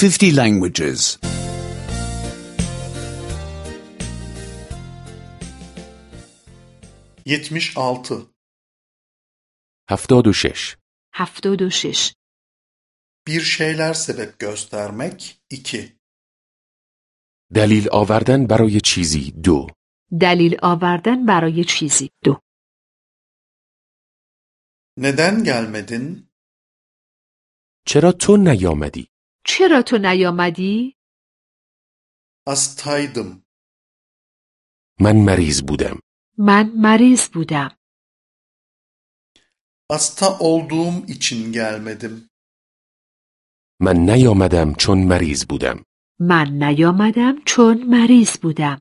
50 languages. 76 76. 76. Bir şeyler sebep göstermek 2 دلیل آوردن برای چیزی 2. دلیل آوردن برای چیزی 2. Neden gelmedin? چرا تو نیامدی؟ چرا تو نیامدی؟ Hastaydım. من مریض بودم. من مریض بودم. Hasta olduğum için gelmedim. من نیامدم چون مریض بودم. من نیامدم چون مریض بودم.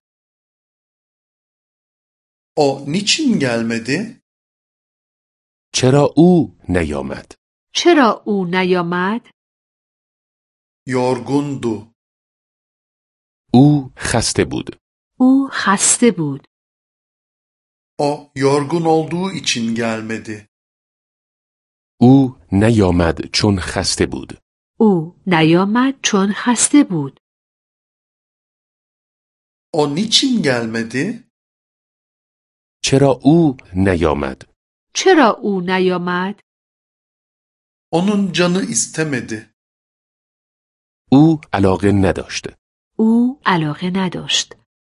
O niçin gelmedi? چرا او نیامد؟ چرا او نیامد؟ Yorgundu. او خسته بود. او خسته بود. O yorgun olduğu için gelmedi. او نیامد چون خسته بود. او نیامد چون خسته بود. O niçin gelmedi? چرا او نیامد؟ چرا او نیامد؟ Onun canı istemedi. او علاقه نداشت. او علاقه نداشت.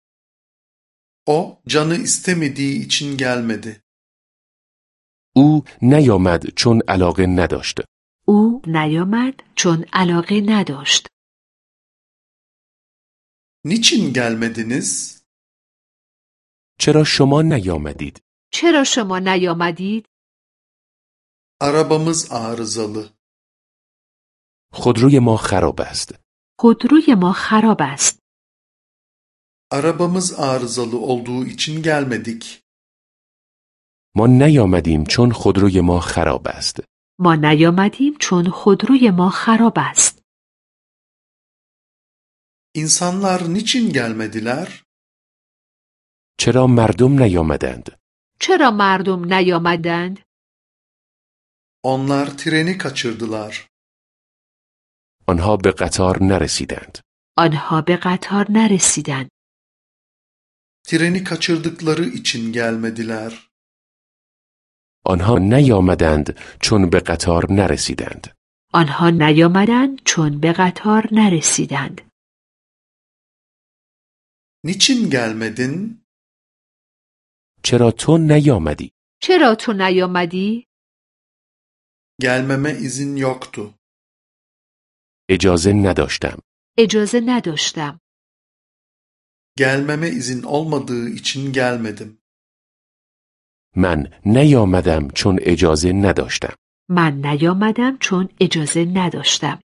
O canı istemediği için gelmedi. او نیامد چون علاقه نداشت. او نیامد چون علاقه نداشت. Niçin gelmediniz? چرا شما نیامدید؟ چرا شما نیامدید؟ Arabamız arızalı. خودروی ما خراب است. خودروی ما خراب است. Arabamız arızalı olduğu için gelmedik. ما نیامدیم چون خودروی ما خراب است. ما نیامدیم چون خودروی ما خراب است. İnsanlar niçin gelmediler? چرا مردم نیامدند؟ چرا مردم نیامدند؟ Onlar treni kaçırdılar. آنها به قطار نرسیدند. آنها به قطار نرسیدند. Treni kaçırdıkları için gelmediler. آنها نیامدند چون به قطار نرسیدند. آنها نیامدند چون به قطار نرسیدند. Niçin gelmedin? چرا تو نیامدی؟ چرا تو نیامدی؟ Gelmeme izin yoktu. اجازه نداشتم. اجازه نداشتم. Gelmeme izin olmadığı için gelmedim. من نیامدم چون اجازه نداشتم. من نیامدم چون اجازه نداشتم.